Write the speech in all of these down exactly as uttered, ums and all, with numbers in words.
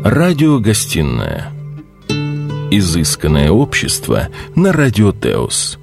Радиогостинная. Изысканное общество на Радио Теос.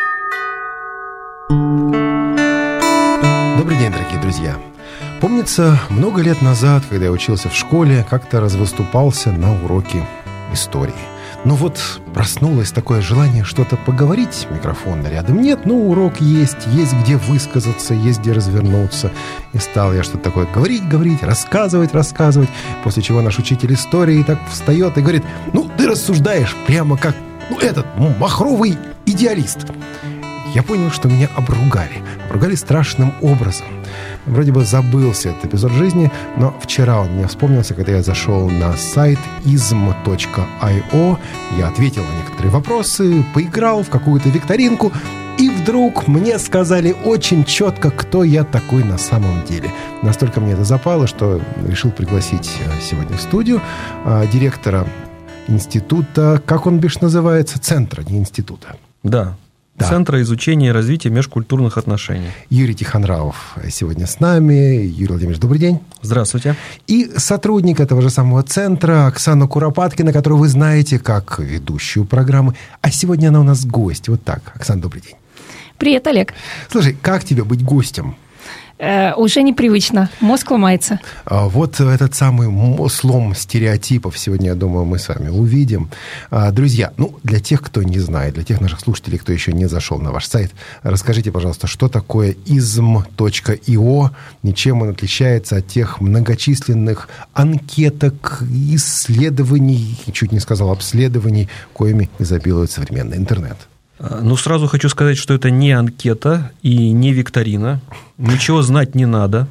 Добрый день, дорогие друзья. Помнится, много лет назад, когда я учился в школе, как-то развыступался на уроке истории. Но вот проснулось такое желание что-то поговорить, микрофона рядом нет, но урок есть, есть где высказаться, есть где развернуться. И стал я что-то такое говорить, говорить, рассказывать, рассказывать, после чего наш учитель истории так встает и говорит: ну, ты рассуждаешь прямо как, ну, этот махровый идеалист. Я понял, что меня обругали. Обругали страшным образом. Вроде бы забылся этот эпизод жизни, но вчера он мне вспомнился, когда я зашел на сайт изм точка ай о. Я ответил на некоторые вопросы, поиграл в какую-то викторинку, и вдруг мне сказали очень четко, кто я такой на самом деле. Настолько мне это запало, что решил пригласить сегодня в студию директора института, как он бишь называется, центра, не института. Да. Да. Центра изучения и развития межкультурных отношений. Юрий Тихонравов сегодня с нами. Юрий Владимирович, добрый день. Здравствуйте. И сотрудник этого же самого центра Оксана Куропаткина, которую вы знаете как ведущую программы. А сегодня она у нас гость. Вот так. Оксана, добрый день. Привет, Олег. Слушай, как тебе быть гостем? Э, уже непривычно. Мозг ломается. А вот этот самый слом стереотипов сегодня, я думаю, мы с вами увидим. А, друзья, ну, для тех, кто не знает, для тех наших слушателей, кто еще не зашел на ваш сайт, расскажите, пожалуйста, что такое изм точка ай о, и чем он отличается от тех многочисленных анкеток, исследований, чуть не сказал обследований, коими изобилует современный интернет. Ну, сразу хочу сказать, что это не анкета и не викторина. Ничего знать не надо.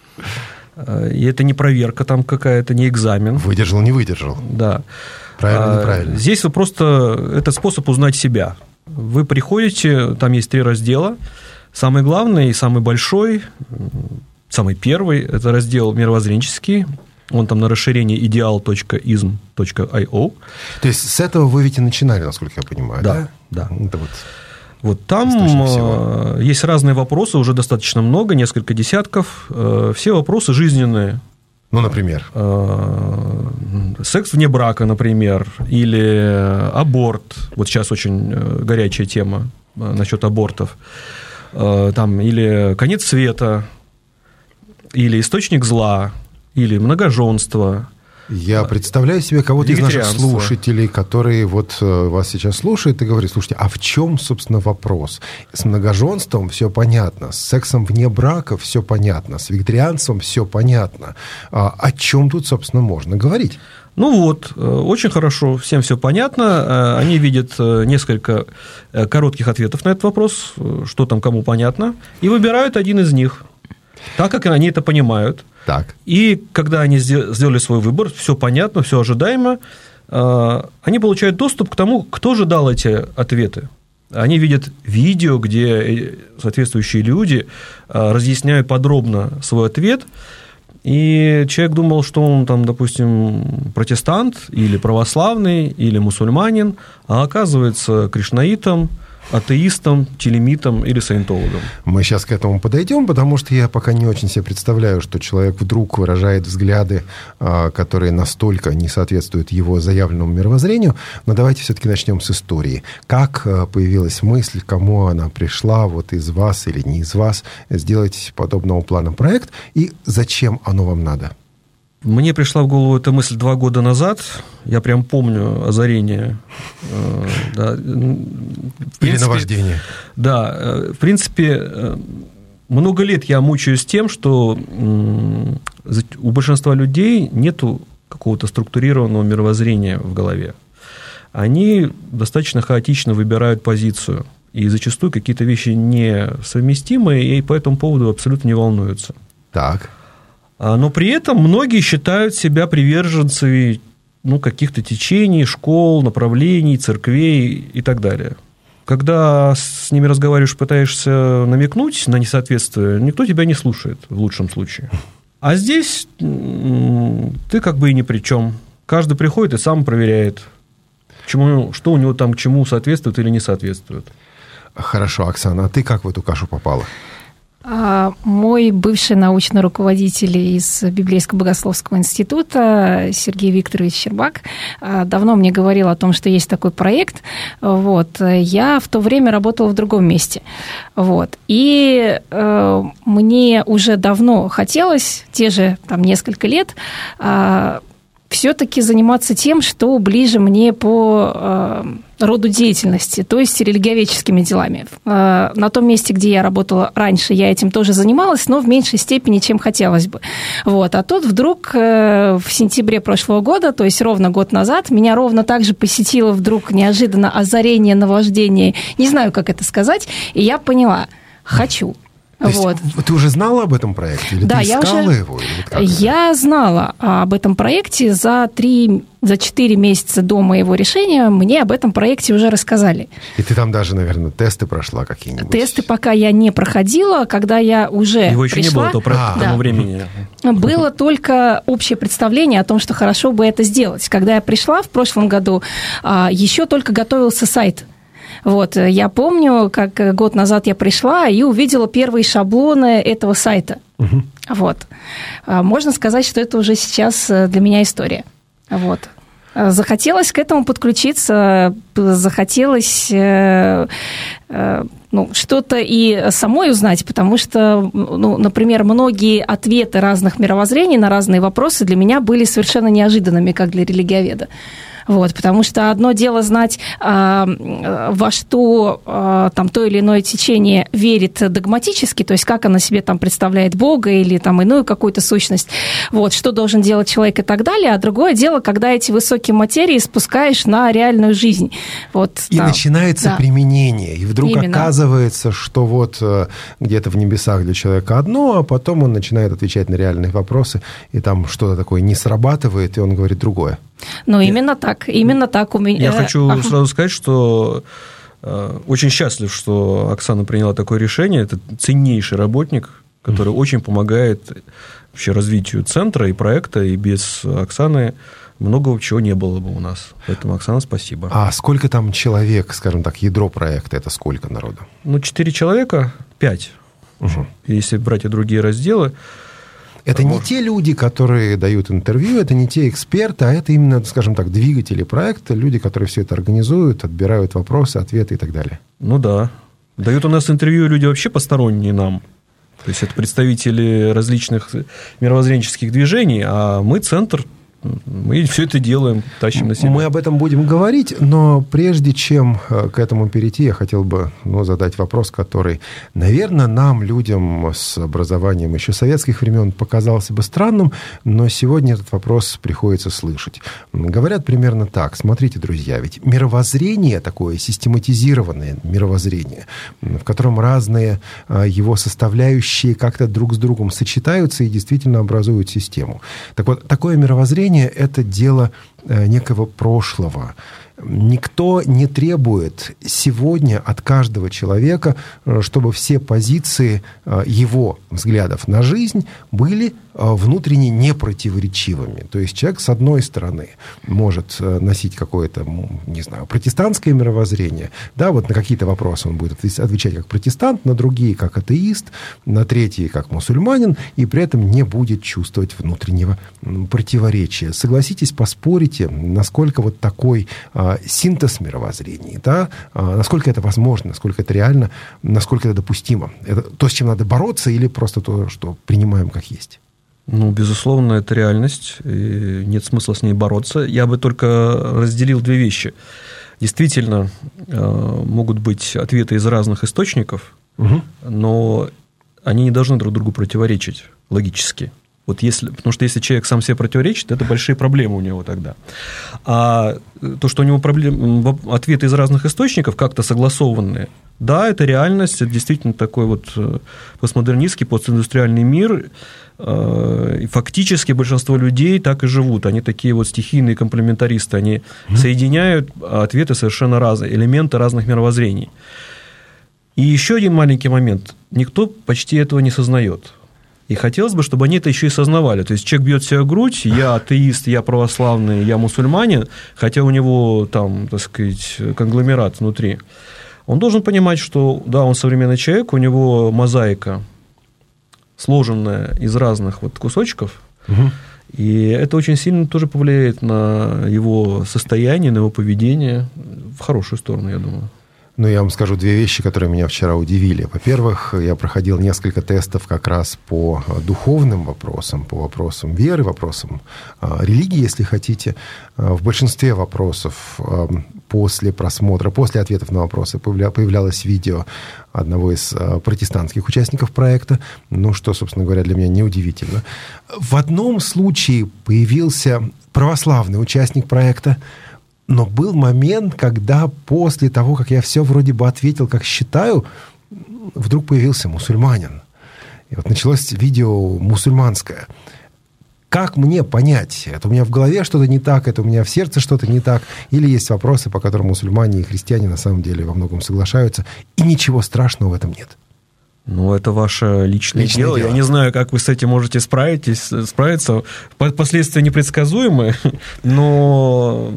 И это не проверка там какая-то, не экзамен. Выдержал, не выдержал. Да. Правильно, неправильно. Здесь вы просто... Это способ узнать себя. Вы приходите, там есть три раздела. Самый главный и самый большой, самый первый – это раздел мировоззренческий. Он там на расширение идеал точка изм точка ай о. То есть с этого вы ведь и начинали, насколько я понимаю, да? Да, да. Это вот вот там есть разные вопросы, уже достаточно много, несколько десятков. Все вопросы жизненные. Ну, например? Секс вне брака, например, или аборт. Вот сейчас очень горячая тема насчет абортов. Там, или конец света, или источник зла, или многоженство. Я представляю себе кого-то из наших слушателей, которые вот вас сейчас слушают и говорят: слушайте, а в чем, собственно, вопрос? С многоженством все понятно, с сексом вне брака все понятно, с вегетарианством все понятно. А о чем тут, собственно, можно говорить? Ну вот, очень хорошо, всем все понятно. Они видят несколько коротких ответов на этот вопрос, что там кому понятно, и выбирают один из них, так как они это понимают. Так. И когда они сделали свой выбор, все понятно, все ожидаемо, они получают доступ к тому, кто же дал эти ответы. Они видят видео, где соответствующие люди разъясняют подробно свой ответ, и человек думал, что он там, допустим, протестант или православный, или мусульманин, а оказывается кришнаитом, атеистом, телемитом или саентологом. Мы сейчас к этому подойдем, потому что я пока не очень себе представляю, что человек вдруг выражает взгляды, которые настолько не соответствуют его заявленному мировоззрению. Но давайте все-таки начнем с истории. Как появилась мысль, кому она пришла, вот из вас или не из вас, сделать подобного плана проект, и зачем оно вам надо? Мне пришла в голову эта мысль два года назад. Я прям помню озарение. Да, или наваждение. Да, в принципе, много лет я мучаюсь тем, что у большинства людей нету какого-то структурированного мировоззрения в голове. Они достаточно хаотично выбирают позицию, и зачастую какие-то вещи несовместимые, и по этому поводу абсолютно не волнуются. Так. Но при этом многие считают себя приверженцами, ну, каких-то течений, школ, направлений, церквей и так далее. Когда с ними разговариваешь, пытаешься намекнуть на несоответствие, никто тебя не слушает в лучшем случае. А здесь ты как бы и ни при чем. Каждый приходит и сам проверяет, чему, что у него там к чему соответствует или не соответствует. Хорошо, Оксана, а ты как в эту кашу попала? Мой бывший научный руководитель из Библейско-богословского института Сергей Викторович Щербак давно мне говорил о том, что есть такой проект. Вот. Я в то время работала в другом месте. Вот. И э, мне уже давно хотелось, те же там, несколько лет, э, все-таки заниматься тем, что ближе мне по э, роду деятельности, то есть религиоведческими делами. Э, на том месте, где я работала раньше, я этим тоже занималась, но в меньшей степени, чем хотелось бы. Вот. А тут вдруг э, в сентябре прошлого года, то есть ровно год назад, меня ровно так же посетило вдруг неожиданно озарение, наваждение, не знаю, как это сказать, и я поняла, хочу. То вот. есть ты уже знала об этом проекте? Или да, ты искала я уже, его? Или вот я знала об этом проекте за три, за четыре месяца до моего решения. Мне об этом проекте уже рассказали. И ты там даже, наверное, тесты прошла какие-нибудь? Тесты пока я не проходила. Когда я уже Его еще пришла, не было, то про да, к тому времени. Было только общее представление о том, что хорошо бы это сделать. Когда я пришла в прошлом году, еще только готовился сайт. Вот, я помню, как год назад я пришла и увидела первые шаблоны этого сайта. Угу. Вот. Можно сказать, что это уже сейчас для меня история. Вот. Захотелось к этому подключиться, захотелось ну, что-то и самой узнать, потому что, ну, например, многие ответы разных мировоззрений на разные вопросы для меня были совершенно неожиданными, как для религиоведа. Вот, потому что одно дело знать, во что там, то или иное течение верит догматически, то есть как оно себе там представляет Бога или там, иную какую-то сущность, вот, что должен делать человек и так далее, а другое дело, когда эти высокие материи спускаешь на реальную жизнь. Вот, и там, начинается да. применение, и вдруг Именно. Оказывается, что вот где-то в небесах для человека одно, а потом он начинает отвечать на реальные вопросы, и там что-то такое не срабатывает, и он говорит другое. Ну, именно так, именно так у меня. Я хочу ага. сразу сказать, что э, очень счастлив, что Оксана приняла такое решение. Это ценнейший работник, который mm-hmm. очень помогает вообще развитию центра и проекта, и без Оксаны многого чего не было бы у нас. Поэтому, Оксана, спасибо. А сколько там человек, скажем так, ядро проекта, это сколько народу? Ну, четыре человека, пять. Угу. Если брать и другие разделы. Это не те люди, которые дают интервью, это не те эксперты, а это именно, скажем так, двигатели проекта, люди, которые все это организуют, отбирают вопросы, ответы и так далее. Ну да. Дают у нас интервью люди вообще посторонние нам. То есть это представители различных мировоззренческих движений, а мы центр. Мы все это делаем, тащим на себя. Мы об этом будем говорить, но прежде чем к этому перейти, я хотел бы ну, задать вопрос, который, наверное, нам, людям с образованием еще советских времен, показался бы странным, но сегодня этот вопрос приходится слышать. Говорят примерно так. Смотрите, друзья, ведь мировоззрение такое, систематизированное мировоззрение, в котором разные его составляющие как-то друг с другом сочетаются и действительно образуют систему. Так вот, такое мировоззрение — это дело некого прошлого. Никто не требует сегодня от каждого человека, чтобы все позиции его взглядов на жизнь были внутренне непротиворечивыми. То есть человек, с одной стороны, может носить какое-то, не знаю, протестантское мировоззрение, да, вот на какие-то вопросы он будет отвечать как протестант, на другие как атеист, на третьи как мусульманин, и при этом не будет чувствовать внутреннего противоречия. Согласитесь, поспорите, насколько вот такой синтез мировоззрений, да, насколько это возможно, насколько это реально, насколько это допустимо. Это то, с чем надо бороться, или просто то, что принимаем как есть? Ну, безусловно, это реальность, и нет смысла с ней бороться. Я бы только разделил две вещи. Действительно, могут быть ответы из разных источников, угу. но они не должны друг другу противоречить логически. Вот если, потому что если человек сам себе противоречит, это большие проблемы у него тогда. А то, что у него проблем, ответы из разных источников как-то согласованные, да, это реальность, это действительно такой вот постмодернистский, постиндустриальный мир, и фактически большинство людей так и живут. Они такие вот стихийные комплементаристы, они mm-hmm. соединяют ответы совершенно разные, элементы разных мировоззрений. И еще один маленький момент. Никто почти этого не сознает. И хотелось бы, чтобы они это еще и сознавали. То есть человек бьет себя в грудь, я атеист, я православный, я мусульманин, хотя у него там, так сказать, конгломерат внутри. Он должен понимать, что да, он современный человек, у него мозаика сложенная из разных вот кусочков, Угу. и это очень сильно тоже повлияет на его состояние, на его поведение в хорошую сторону, я думаю. Ну, я вам скажу две вещи, которые меня вчера удивили. Во-первых, я проходил несколько тестов как раз по духовным вопросам, по вопросам веры, вопросам религии, если хотите. В большинстве вопросов после просмотра, после ответов на вопросы появлялось видео одного из протестантских участников проекта, ну, что, собственно говоря, для меня неудивительно. В одном случае появился православный участник проекта, но был момент, когда после того, как я все вроде бы ответил, как считаю, вдруг появился мусульманин. И вот началось видео мусульманское. Как мне понять, это у меня в голове что-то не так, это у меня в сердце что-то не так, или есть вопросы, по которым мусульмане и христиане на самом деле во многом соглашаются, и ничего страшного в этом нет? Ну, это ваше личное, личное дело. дело. Я не знаю, как вы с этим можете справитесь, справиться. Последствия непредсказуемы, но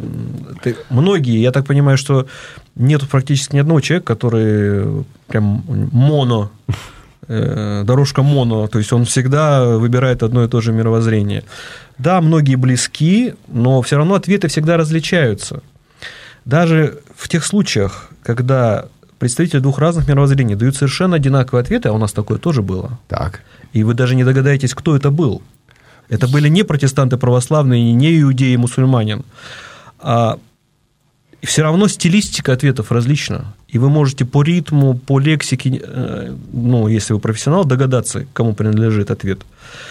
многие, я так понимаю, что нет практически ни одного человека, который прям моно, дорожка моно, то есть он всегда выбирает одно и то же мировоззрение. Да, многие близки, но все равно ответы всегда различаются. Даже в тех случаях, когда представители двух разных мировоззрений дают совершенно одинаковые ответы, а у нас такое тоже было. Так. И вы даже не догадаетесь, кто это был. Это были не протестанты православные, не иудеи, мусульманин. А все равно стилистика ответов различна. И вы можете по ритму, по лексике, ну, если вы профессионал, догадаться, кому принадлежит ответ.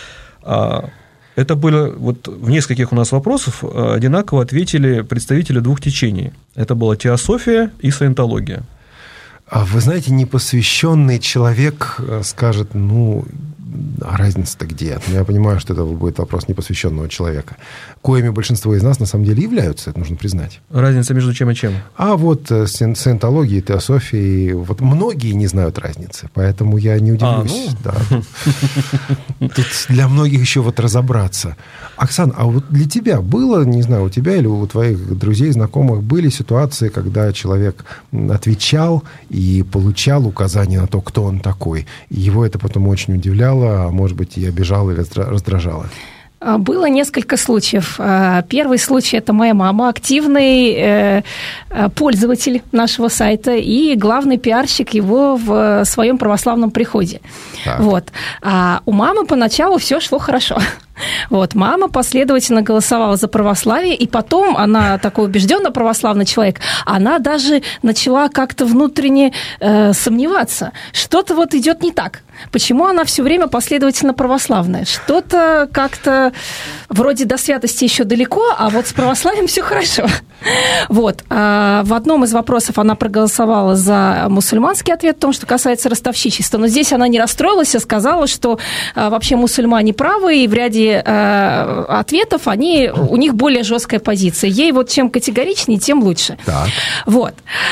Это было вот в нескольких у нас вопросах одинаково ответили представители двух течений. Это была теософия и саентология. А вы знаете, непосвященный человек скажет, ну, а разница-то где? Я понимаю, что это будет вопрос непосвященного человека, коими большинство из нас на самом деле являются, это нужно признать. Разница между чем и чем? А вот саентологией, теософией, вот многие не знают разницы, поэтому я не удивлюсь. А, ну... да. Тут для многих еще вот разобраться. Оксана, а вот для тебя было, не знаю, у тебя или у твоих друзей, знакомых, были ситуации, когда человек отвечал и получал указания на то, кто он такой, и его это потом очень удивляло, а может быть, и обижало или раздражало? Было несколько случаев. Первый случай – это моя мама, активный пользователь нашего сайта и главный пиарщик его в своем православном приходе. Вот. А у мамы поначалу все шло хорошо. Вот, мама последовательно голосовала за православие, и потом она такой убежденно православный человек, она даже начала как-то внутренне э, сомневаться, что-то вот идет не так. Почему она все время последовательно православная? Что-то как-то вроде до святости еще далеко, а вот с православием все хорошо. Вот. А в одном из вопросов она проголосовала за мусульманский ответ в том, что касается ростовщичества, но здесь она не расстроилась, а сказала, что а, вообще мусульмане правы, и в ряде а, ответов они, у них более жесткая позиция. Ей вот чем категоричнее, тем лучше. Так. Вот.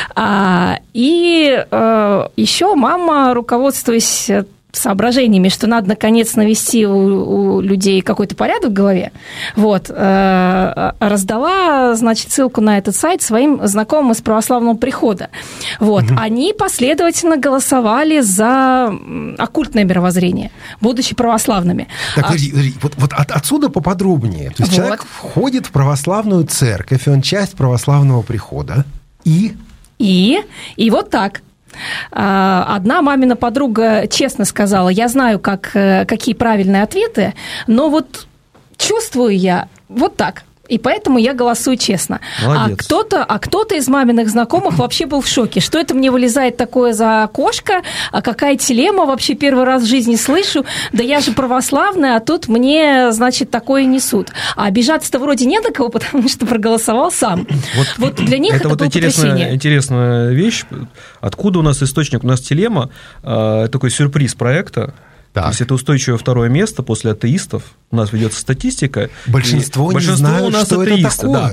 А, и а, еще мама, руководствуясь соображениями, что надо, наконец, навести у, у людей какой-то порядок в голове, вот, э, раздала, значит, ссылку на этот сайт своим знакомым из православного прихода. Вот. Угу. Они последовательно голосовали за оккультное мировоззрение, будучи православными. Так, подожди, подожди. Вот, вот от, отсюда поподробнее. То есть вот. Человек входит в православную церковь, и он часть православного прихода, и... И, и вот так. Одна мамина подруга честно сказала, я знаю, как, какие правильные ответы, но вот чувствую я вот так. И поэтому я голосую честно. А кто-то, а кто-то из маминых знакомых вообще был в шоке. Что это мне вылезает такое за окошко? А какая телема? Вообще первый раз в жизни слышу. Да я же православная, а тут мне, значит, такое несут. А обижаться-то вроде не на кого, потому что проголосовал сам. Вот, вот для них это, это вот было потрясение. Интересная вещь. Откуда у нас источник? У нас телема, такой сюрприз проекта. Так. То есть это устойчивое второе место после атеистов. У нас ведется статистика. Большинство не большинство знают, у нас что атеисты, это такое. Да.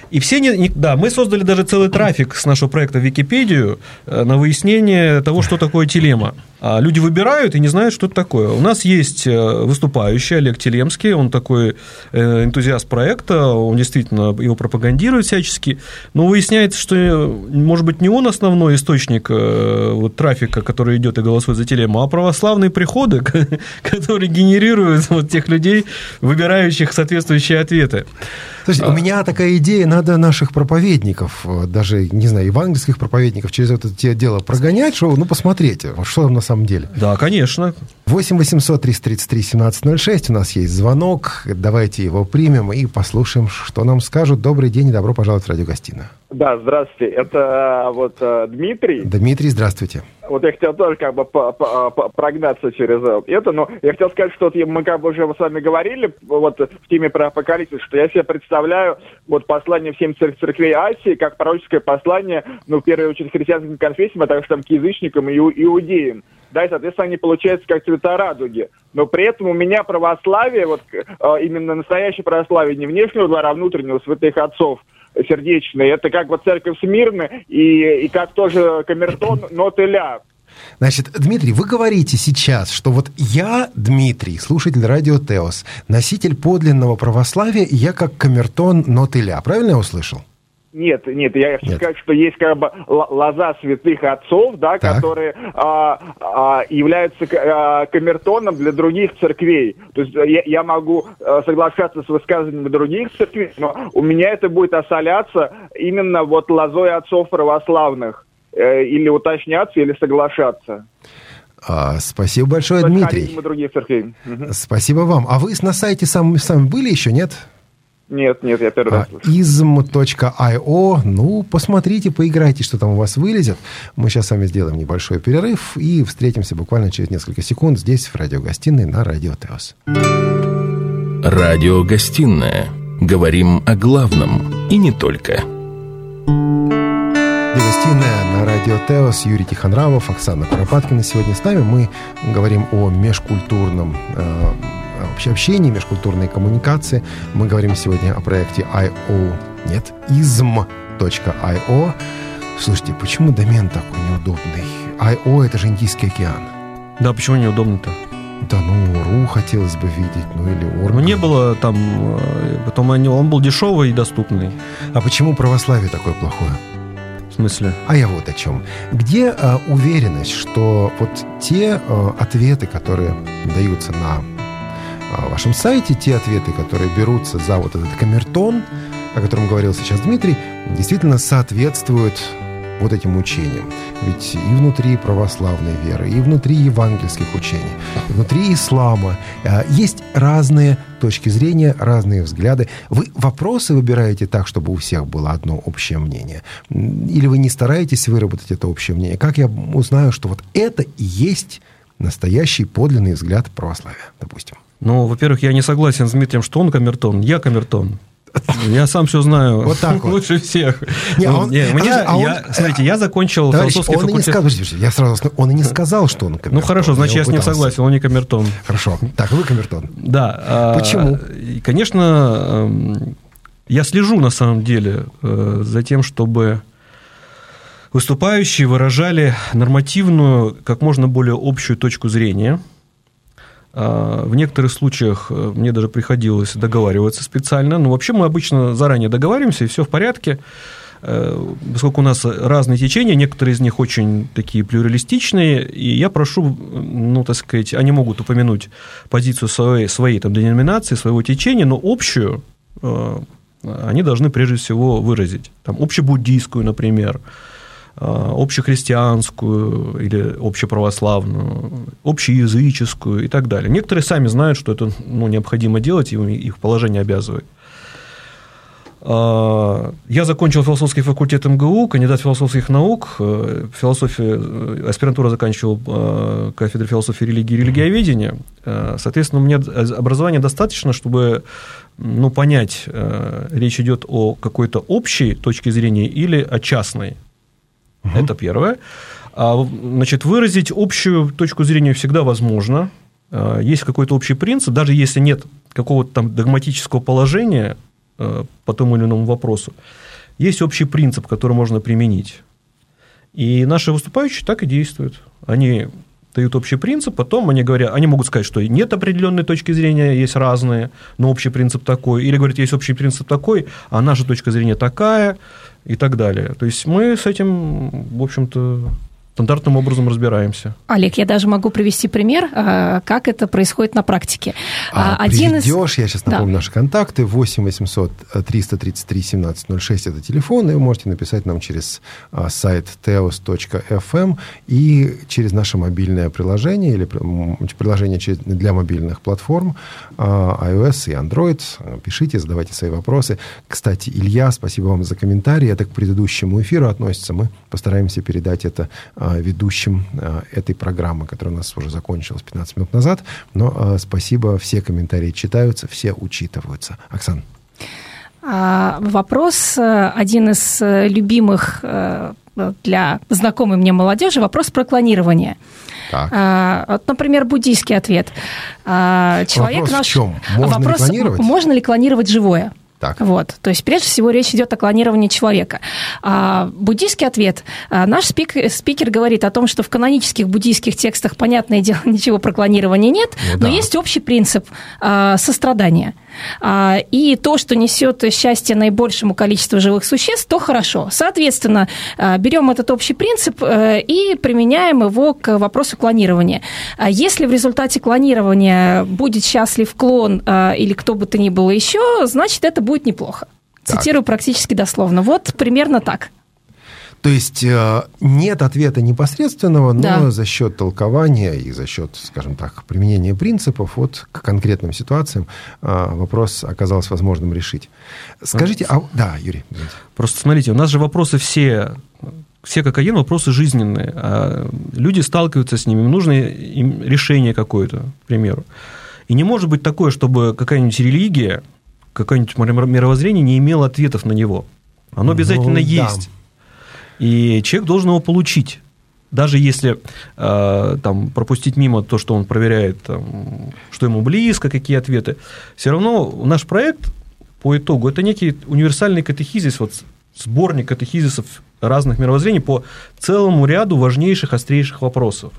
И все не, не, да, мы создали даже целый трафик с нашего проекта в Википедию на выяснение того, что такое телема. А люди выбирают и не знают, что это такое. У нас есть выступающий Олег Телемский, он такой энтузиаст проекта, он действительно его пропагандирует всячески, но выясняется, что, может быть, не он основной источник вот, трафика, который идет и голосует за телему, а православные приходы, которые генерируют вот тех людей, выбирающих соответствующие ответы. Слушайте, у меня такая идея, надо наших проповедников, даже, не знаю, евангельских проповедников через это дело прогонять, что, ну, посмотрите, что там на самом деле. Да, конечно. восемь восемьсот триста тридцать три семнадцать ноль шесть, у нас есть звонок, давайте его примем и послушаем, что нам скажут. Добрый день и добро пожаловать в радиогостиную. Да, здравствуйте, это вот Дмитрий. Дмитрий, здравствуйте. Вот я хотел тоже как бы прогнаться через это, но я хотел сказать, что мы как бы уже с вами говорили вот в теме про апокалипсис, что я себе представляю вот послание всем церквей Асии как пророческое послание, ну, в первую очередь, христианским конфессиям, а также там к язычникам и иудеям. Да, и, соответственно, они получаются как цвета радуги. Но при этом у меня православие, вот именно настоящее православие, не внешнего двора, а внутреннего, святых отцов, сердечные, это как вот церковь Смирны и, и как тоже камертон, нот и ля. Значит, Дмитрий, вы говорите сейчас, что вот я, Дмитрий, слушатель радио Теос, носитель подлинного православия, и я как камертон, нот и ля. Правильно я услышал? Нет, нет, я хочу сказать, что есть как бы лоза святых отцов, да, так. которые а, а, являются а, камертоном для других церквей. То есть я, я могу а, соглашаться с высказываниями других церквей, но у меня это будет осоляться именно вот лозой отцов православных. Э, или уточняться, или соглашаться. А, спасибо большое, Дмитрий. Других церквей. Угу. Спасибо вам. А вы на сайте сами, сами были еще, нет? Нет, нет, я первый раз слышу. изм точка ай о, ну, посмотрите, поиграйте, что там у вас вылезет. Мы сейчас с вами сделаем небольшой перерыв и встретимся буквально через несколько секунд здесь, в радиогостиной на Радио Теос. Радиогостиная. Говорим о главном и не только. Радиогостиная на Радио Теос. Юрий Тихонравов, Оксана Куропаткина сегодня с нами. Мы говорим о межкультурном э, общении, межкультурной коммуникации. Мы говорим сегодня о проекте ай о, нет, изм точка ай о. Слушайте, почему домен такой неудобный? ай о — это же Индийский океан. Да, почему неудобно-то? Да, ну, РУ хотелось бы видеть, ну, или Орг. Ну, не было там, потом он был дешевый и доступный. А почему православие такое плохое? В смысле? А я вот о чем. Где а, уверенность, что вот те а, ответы, которые даются на а, вашем сайте, те ответы, которые берутся за вот этот камертон, о котором говорил сейчас Дмитрий, действительно соответствуют вот этим учениям. Ведь и внутри православной веры, и внутри евангельских учений, и внутри ислама а, есть разные точки зрения, разные взгляды. Вы вопросы выбираете так, чтобы у всех было одно общее мнение? Или вы не стараетесь выработать это общее мнение? Как я узнаю, что вот это и есть настоящий подлинный взгляд православия, допустим? Ну, во-первых, я не согласен с Дмитрием, что он камертон, я камертон. Я сам все знаю вот так вот. Лучше всех. Не, а он, не, мне, а он, я, смотрите, я закончил товарищ, философский он факультет. И не сказал, я сразу, он и не сказал, что он камертон. Ну, хорошо, значит, я, я с ним согласен, он не камертон. Хорошо, так, вы камертон. Да. Почему? А, конечно, я слежу, на самом деле, за тем, чтобы выступающие выражали нормативную, как можно более общую точку зрения. В некоторых случаях мне даже приходилось договариваться специально. Но вообще мы обычно заранее договариваемся, и все в порядке. Поскольку у нас разные течения, некоторые из них очень такие плюралистичные, и я прошу, ну, так сказать, они могут упомянуть позицию своей, своей там, деноминации, своего течения, но общую они должны прежде всего выразить. Там, общебуддийскую, например, общехристианскую или общеправославную, общеязыческую и так далее. Некоторые сами знают, что это, ну, необходимо делать, и их положение обязывает. Я закончил философский факультет эм гэ у, кандидат философских наук, философию, аспирантуру заканчивал кафедрой философии религии и религиоведения. Соответственно, у меня образования достаточно, чтобы, ну, понять, речь идет о какой-то общей точке зрения или о частной. Угу. Это первое. Значит, выразить общую точку зрения всегда возможно. Есть какой-то общий принцип, даже если нет какого-то там догматического положения, по тому или иному вопросу, есть общий принцип, который можно применить. И наши выступающие так и действуют. Они дают общий принцип, потом они говорят, они могут сказать, что нет определенной точки зрения, есть разные, но общий принцип такой. Или говорят, есть общий принцип такой, а наша точка зрения такая, и так далее. То есть мы с этим, в общем-то, стандартным образом разбираемся. Олег, я даже могу привести пример, как это происходит на практике. А, Один приведешь, из... я сейчас напомню, да. Наши контакты, восемь восемьсот триста тридцать три семнадцать ноль шесть, это телефон, и вы можете написать нам через сайт теос точка эф эм и через наше мобильное приложение, или приложение для мобильных платформ, iOS и Android. Пишите, задавайте свои вопросы. Кстати, Илья, спасибо вам за комментарий, это к предыдущему эфиру относится, мы постараемся передать это ведущим этой программы, которая у нас уже закончилась пятнадцать минут назад. Но спасибо, все комментарии читаются, все учитываются. Оксана. Вопрос, один из любимых для знакомой мне молодежи, вопрос про клонирование. Так. Вот, например, буддийский ответ. Человек вопрос наш... в чем? Можно вопрос, ли клонировать? Можно ли клонировать живое? Так. Вот. То есть, прежде всего, речь идет о клонировании человека. А, буддийский ответ. А, наш спикер, спикер говорит о том, что в канонических буддийских текстах, понятное дело, ничего про клонирование нет, ну, но да. есть общий принцип а, сострадания. А, и то, что несет счастье наибольшему количеству живых существ, то хорошо. Соответственно, а, берем этот общий принцип а, и применяем его к вопросу клонирования. А если в результате клонирования будет счастлив клон а, или кто бы то ни было еще, значит, это будет неплохо. Так. Цитирую практически дословно. Вот примерно так. То есть нет ответа непосредственного, но да. за счет толкования и за счет, скажем так, применения принципов вот к конкретным ситуациям вопрос оказалось возможным решить. Скажите, а... Да, Юрий. Извините. Просто смотрите, у нас же вопросы все... Все как один вопросы жизненные. А люди сталкиваются с ними, им нужно им решение какое-то, к примеру. И не может быть такое, чтобы какая-нибудь религия, какое-нибудь мировоззрение не имело ответов на него. Оно обязательно ну, есть. Да. И человек должен его получить. Даже если э, там, пропустить мимо то, что он проверяет, там, что ему близко, какие ответы, все равно наш проект по итогу – это некий универсальный катехизис, вот, сборник катехизисов разных мировоззрений по целому ряду важнейших, острейших вопросов.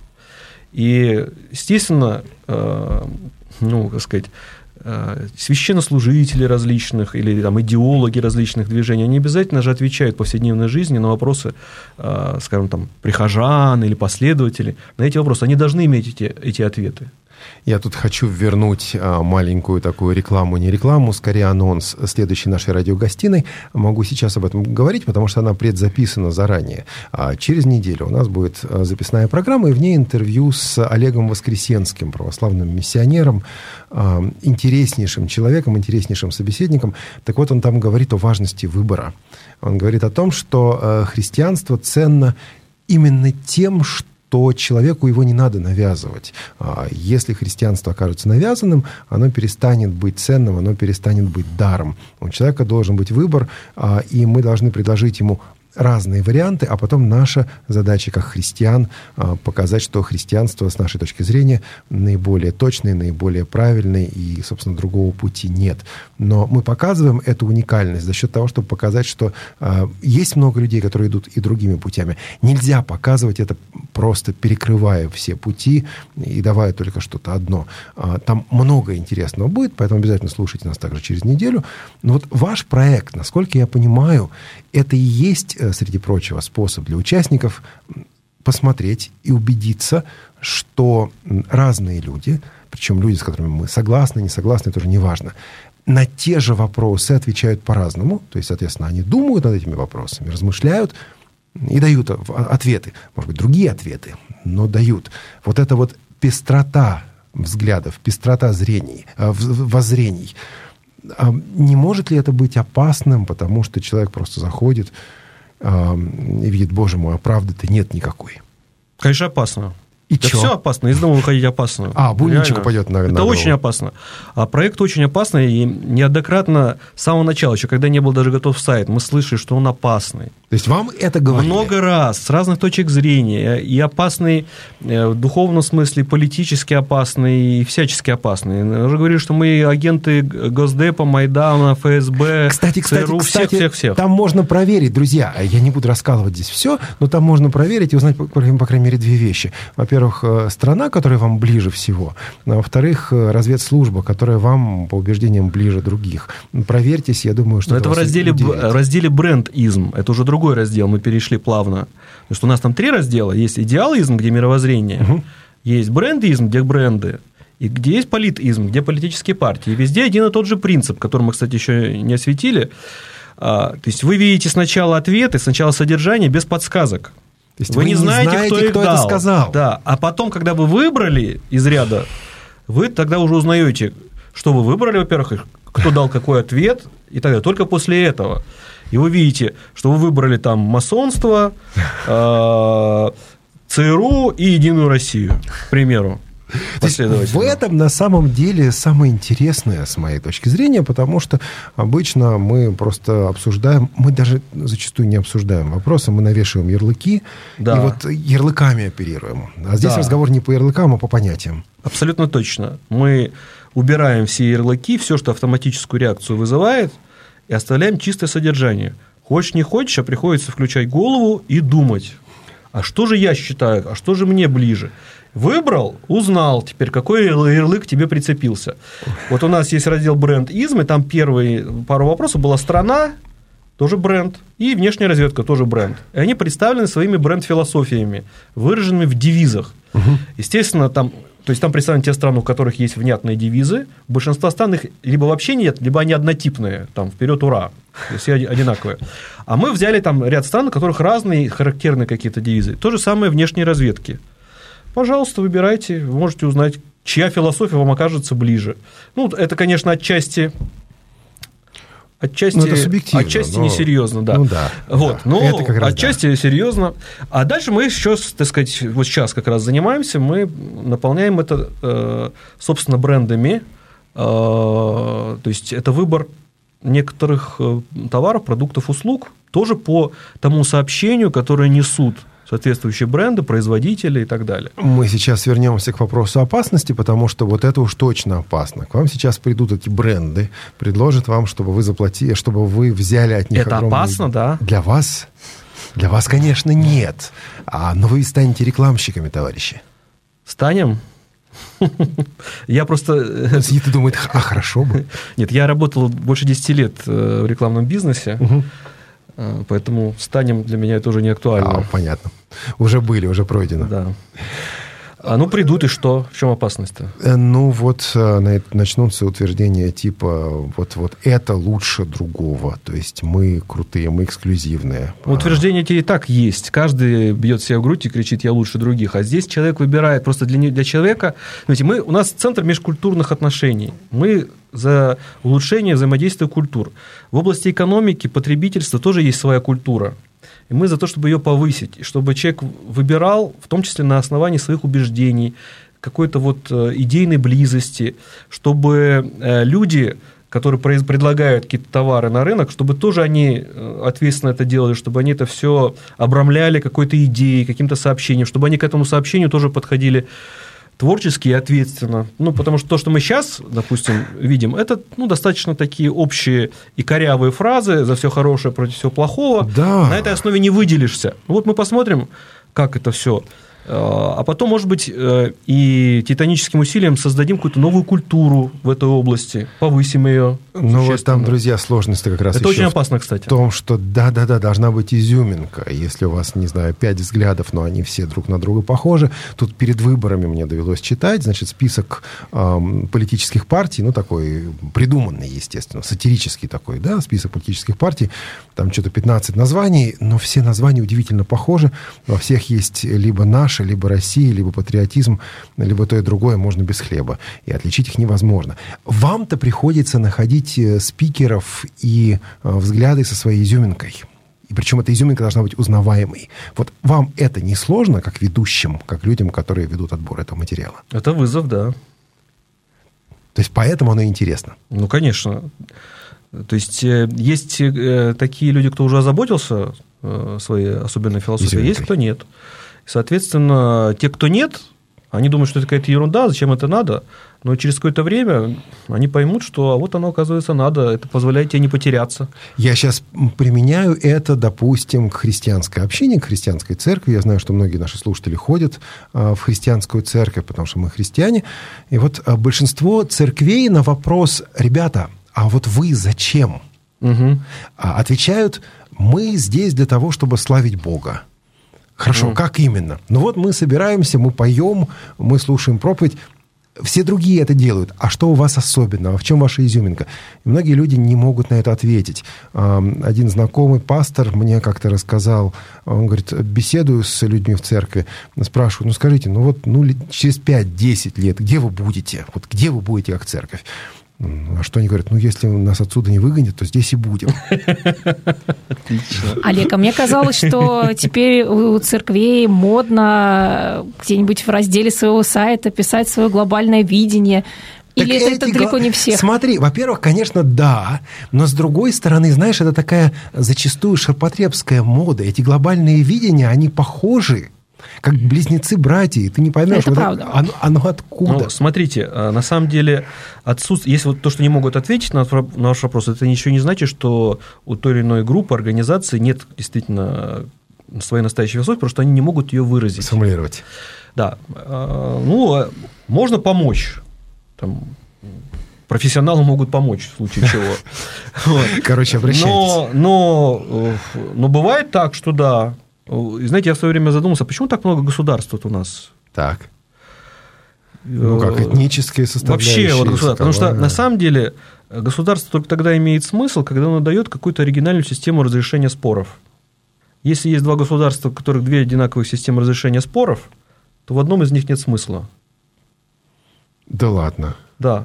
И, естественно, э, ну, как сказать, священнослужители различных или там, идеологи различных движений, они обязательно же отвечают в повседневной жизни на вопросы, скажем, там, прихожан или последователей. На эти вопросы они должны иметь эти, эти ответы. Я тут хочу вернуть маленькую такую рекламу, не рекламу, скорее анонс следующей нашей радиогостиной. Могу сейчас об этом говорить, потому что она предзаписана заранее. Через неделю у нас будет записная программа, и в ней интервью с Олегом Воскресенским, православным миссионером, интереснейшим человеком, интереснейшим собеседником. Так вот, он там говорит о важности выбора. Он говорит о том, что христианство ценно именно тем, что то человеку его не надо навязывать. Если христианство окажется навязанным, оно перестанет быть ценным, оно перестанет быть даром. У человека должен быть выбор, и мы должны предложить ему разные варианты, а потом наша задача как христиан показать, что христианство с нашей точки зрения наиболее точное, наиболее правильное, и, собственно, другого пути нет. Но мы показываем эту уникальность за счет того, чтобы показать, что есть много людей, которые идут и другими путями. Нельзя показывать это просто перекрывая все пути и давая только что-то одно. Там много интересного будет, поэтому обязательно слушайте нас также через неделю. Но вот ваш проект, насколько я понимаю, это и есть, среди прочего, способ для участников посмотреть и убедиться, что разные люди, причем люди, с которыми мы согласны, не согласны, тоже не важно, на те же вопросы отвечают по-разному. То есть, соответственно, они думают над этими вопросами, размышляют и дают ответы. Может быть, другие ответы, но дают. Вот эта вот пестрота взглядов, пестрота зрений, воззрений. Не может ли это быть опасным, потому что человек просто заходит и видит, боже мой, а правды-то нет никакой? Конечно, опасно. И да чё? все опасно, из дома выходить опасно. А, булочек Реально. упадет на, на Это голову. очень опасно. А проект очень опасный, и неоднократно с самого начала, еще когда не был даже готов сайт, мы слышали, что он опасный. То есть вам это говорили? Много раз, с разных точек зрения, и опасный в духовном смысле, политически опасный, и всячески опасный. Уже говорили, что мы агенты Госдепа, Майдана, эф эс бэ, Кстати, кстати, ЦРУ, кстати, всех-всех-всех. Там можно проверить, друзья, я не буду раскалывать здесь все, но там можно проверить и узнать, по, по крайней мере, две вещи. Во-первых, страна, которая вам ближе всего, а во-вторых, разведслужба, которая вам, по убеждениям, ближе других. Проверьтесь, я думаю, что... Но это в вас разделе, удивит. разделе брендизм, это уже другой раздел, мы перешли плавно. Потому что у нас там три раздела. Есть идеализм, где мировоззрение, угу. Есть брендизм, где бренды, и где есть политизм, где политические партии. И везде один и тот же принцип, который мы, кстати, еще не осветили. То есть вы видите сначала ответы, сначала содержание без подсказок. То есть вы, вы не знаете, знаете, кто их кто дал. это сказал. Да. А потом, когда вы выбрали из ряда, вы тогда уже узнаете, что вы выбрали, во-первых, кто дал какой ответ, и так далее. Только после этого. И вы видите, что вы выбрали там масонство, ЦРУ и Единую Россию, к примеру. В этом на самом деле самое интересное, с моей точки зрения, потому что обычно мы просто обсуждаем, мы даже зачастую не обсуждаем вопросы, мы навешиваем ярлыки, да. И вот ярлыками оперируем. А здесь да. разговор не по ярлыкам, а по понятиям. Абсолютно точно. Мы убираем все ярлыки, все, что автоматическую реакцию вызывает, и оставляем чистое содержание. Хочешь, не хочешь, а приходится включать голову и думать. А что же я считаю, а что же мне ближе? Выбрал, узнал теперь, какой ярлык тебе прицепился. Вот у нас есть раздел брендизм, и там первые пару вопросов была страна, тоже бренд, и внешняя разведка, тоже бренд. И они представлены своими бренд-философиями, выраженными в девизах. Угу. Естественно, там, то есть там представлены те страны, у которых есть внятные девизы. Большинство стран их либо вообще нет, либо они однотипные, там, вперед, ура, все одинаковые. А мы взяли там ряд стран, у которых разные характерные какие-то девизы. То же самое внешние разведки. Пожалуйста, выбирайте, вы можете узнать, чья философия вам окажется ближе. Ну, это, конечно, отчасти... Отчасти, ну, это субъективно, отчасти но... несерьезно, да. Ну, да, вот, да. Но это как раз отчасти да. серьезно. А дальше мы еще, так сказать, вот сейчас как раз занимаемся, мы наполняем это, собственно, брендами. То есть это выбор некоторых товаров, продуктов, услуг, тоже по тому сообщению, которое несут соответствующие бренды, производители и так далее. Мы сейчас вернемся к вопросу опасности, потому что вот это уж точно опасно. К вам сейчас придут эти бренды, предложат вам, чтобы вы заплатили, чтобы вы взяли от них это огромные... опасно, да. Для вас? Для вас, конечно, нет. А, но вы станете рекламщиками, товарищи. Станем? Я просто... Сидит и думает, а хорошо бы. Нет, я работал больше десяти лет в рекламном бизнесе. Угу. Поэтому станем для меня это уже не актуально. А, понятно. Уже были, уже пройдено. Да. А ну придут, и что? В чем опасность-то? Ну вот начнутся утверждения типа вот, вот это лучше другого. То есть мы крутые, мы эксклюзивные. Утверждения эти и так есть. Каждый бьет себя в грудь и кричит «я лучше других». А здесь человек выбирает просто для, для человека... Знаете, мы, у нас центр межкультурных отношений. Мы за улучшение взаимодействия культур. В области экономики, потребительства тоже есть своя культура. И мы за то, чтобы ее повысить, чтобы человек выбирал, в том числе на основании своих убеждений, какой-то вот идейной близости, чтобы люди, которые предлагают какие-то товары на рынок, чтобы тоже они ответственно это делали, чтобы они это все обрамляли какой-то идеей, каким-то сообщением, чтобы они к этому сообщению тоже подходили творчески и ответственно. Ну, потому что то, что мы сейчас, допустим, видим, это ну, достаточно такие общие и корявые фразы за все хорошее против всего плохого. Да. На этой основе не выделишься. Вот мы посмотрим, как это все. А потом, может быть, и титаническим усилием создадим какую-то новую культуру в этой области, повысим ее. Ну, вот там, друзья, сложность-то как раз это еще очень опасно, кстати. В том, что да-да-да, должна быть изюминка. Если у вас, не знаю, пять взглядов, но они все друг на друга похожи, тут перед выборами мне довелось читать, значит, список эм, политических партий, ну, такой придуманный, естественно, сатирический такой, да, список политических партий, там что-то пятнадцать названий, но все названия удивительно похожи, во всех есть либо наши, либо Россия, либо патриотизм, либо то и другое, можно без хлеба. И отличить их невозможно. Вам-то приходится находить спикеров и взгляды со своей изюминкой. И причем эта изюминка должна быть узнаваемой. Вот вам это не сложно, как ведущим, как людям, которые ведут отбор этого материала? Это вызов, да. То есть, поэтому оно интересно? Ну, конечно. То есть, есть такие люди, кто уже озаботился своей особенной философией, есть кто нет. Соответственно, те, кто нет, они думают, что это какая-то ерунда, зачем это надо, но через какое-то время они поймут, что а вот оно, оказывается, надо, это позволяет тебе не потеряться. Я сейчас применяю это, допустим, к христианской общине, к христианской церкви. Я знаю, что многие наши слушатели ходят в христианскую церковь, потому что мы христиане. И вот большинство церквей на вопрос: ребята, а вот вы зачем? Угу. Отвечают: мы здесь для того, чтобы славить Бога. Хорошо, mm. как именно? Ну вот мы собираемся, мы поем, мы слушаем проповедь. Все другие это делают. А что у вас особенного? В чем ваша изюминка? И многие люди не могут на это ответить. Один знакомый пастор мне как-то рассказал, он говорит, беседую с людьми в церкви, спрашиваю, ну скажите, ну вот ну, через пять-десять лет где вы будете? Вот где вы будете как церковь? А что они говорят? Ну, если нас отсюда не выгонят, то здесь и будем. Отлично. Олег, а мне казалось, что теперь у церквей модно где-нибудь в разделе своего сайта писать свое глобальное видение. Или это, это далеко не всех? Смотри, во-первых, конечно, да, но с другой стороны, знаешь, это такая зачастую ширпотребская мода. Эти глобальные видения, они похожи, как близнецы-братья, и ты не поймешь, это вот правда. Оно, оно откуда. Ну, смотрите, на самом деле, отсутствие, если вот то, что не могут ответить на наш вопрос, это ничего не значит, что у той или иной группы, организации нет действительно своей настоящей философии, потому что они не могут ее выразить. Сформулировать. Да. Ну, можно помочь. Там, профессионалы могут помочь в случае чего. Короче, обращайтесь. Но, но, но бывает так, что да. И знаете, я в свое время задумался, почему так много государств тут у нас? Так. Ну, как этнические составляющие. Вообще, вот государство. Потому что, на самом деле, государство только тогда имеет смысл, когда оно дает какую-то оригинальную систему разрешения споров. Если есть два государства, у которых две одинаковых системы разрешения споров, то в одном из них нет смысла. Да ладно. Да.